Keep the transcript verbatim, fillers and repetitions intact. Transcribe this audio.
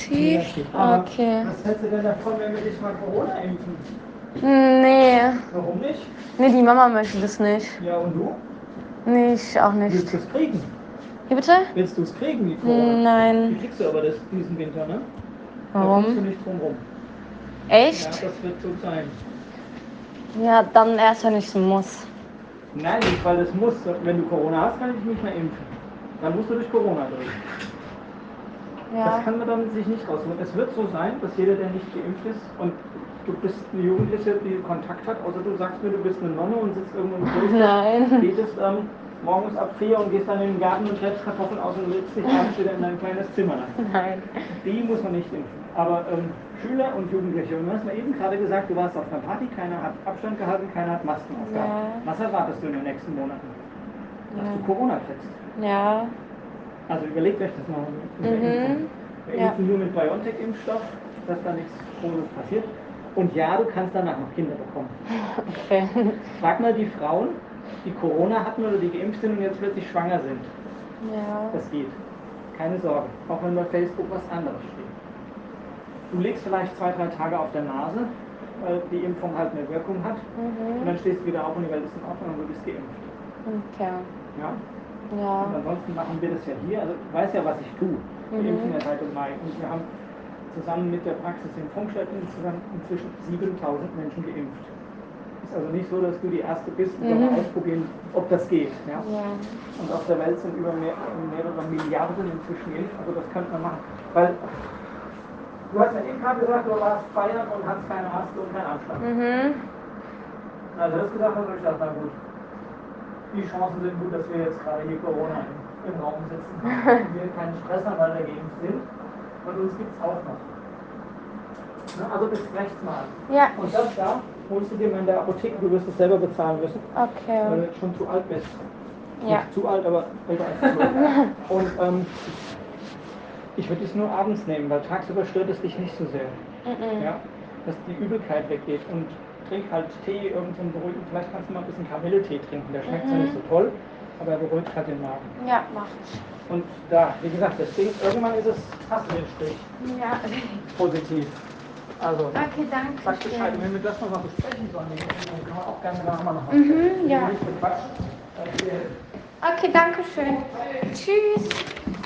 Negativ? Aber Okay. was hältst du denn davon, wenn wir dich mal Corona impfen? Nee. Warum nicht? Nee, die Mama möchte das nicht. Ja, und du? Nee, ich auch nicht. Willst du es kriegen? Wie bitte? Willst du es kriegen, die Corona? Die Nein. kriegst du aber das, diesen Winter, ne? Da Warum? kommst du nicht drum rum. Echt? Ja, das wird so sein. Ja, dann erst, wenn ich muss. Nein, nicht, weil es muss. Wenn du Corona hast, kann ich dich nicht mehr impfen. Dann musst du durch Corona durch. Ja. Das kann man dann sich nicht rausholen. Es wird so sein, dass jeder, der nicht geimpft ist und du bist eine Jugendliche, die Kontakt hat, außer du sagst mir, du bist eine Nonne und sitzt irgendwo im Kloster, Nein. betest ähm, morgens ab vier und gehst dann in den Garten und schleppst Kartoffeln aus und legst dich abends wieder in dein kleines Zimmer. Nein. Die muss man nicht impfen. Aber ähm, Schüler und Jugendliche, und du hast mir eben gerade gesagt, du warst auf einer Party, keiner hat Abstand gehalten, keiner hat Masken aufgehabt. Ja. Was erwartest du in den nächsten Monaten? Dass Ja. du Corona kriegst. Ja. Also überlegt euch das mal mit der Mhm. Impfung. Wir Ja. impfen nur mit BioNTech-Impfstoff, dass da nichts Großes passiert. Und ja, du kannst danach noch Kinder bekommen. Okay. Frag mal die Frauen, die Corona hatten oder die geimpft sind und jetzt plötzlich schwanger sind. Ja. Das geht. Keine Sorge. Auch wenn bei Facebook was anderes steht. Du legst vielleicht zwei, drei Tage auf der Nase, weil die Impfung halt eine Wirkung hat. Und Mhm. dann stehst du wieder auf und die Welt ist in Ordnung und du bist geimpft. Okay. Ja? Ja. Und ansonsten machen wir das ja hier. Also ich weiß ja, was ich tue. Wir Mhm. impfen ja seit im Mai. Und wir haben zusammen mit der Praxis in Funkstätten insgesamt inzwischen siebentausend Menschen geimpft. Ist also nicht so, dass du die Erste bist und Mhm. mal ausprobieren, ob das geht. Ja? Ja. Und auf der Welt sind über mehr, mehrere Milliarden inzwischen geimpft. Also das könnte man machen. Weil du hast ja eben gerade gesagt, du warst feiern und hast keine Maske und keinen Anschlag. Mhm. Also das gesagt hast, ich dachte, na gut. Die Chancen sind gut, dass wir jetzt gerade hier Corona im, im Raum sitzen und wir keinen Stress haben, weil wir geimpft sind. Und uns gibt es auch noch. Ne, also bis rechts mal. Ja. Und das da holst du dir mal in der Apotheke, du wirst es selber bezahlen müssen, weil Okay. du jetzt schon zu alt bist. Ja. Nicht zu alt, aber älter als du. Und ähm, ich würde es nur abends nehmen, weil tagsüber stört es dich nicht so sehr. Mhm. Ja? Dass die Übelkeit weggeht. Und trink halt Tee, irgendeinen beruhigen. Vielleicht kannst du mal ein bisschen Kamilletee trinken. Der schmeckt zwar Mhm. nicht so toll, aber er beruhigt halt den Magen. Ja, mach ich. Und da, wie gesagt, das Ding, irgendwann ist es, hast du den Strich Ja. positiv. Also, Okay, danke. sag Bescheid. Und wenn wir das nochmal besprechen sollen, dann können wir auch gerne nachher noch mal Mhm, sprechen. ja. Nicht bequatschen, weil wir Okay, danke schön. Tschüss.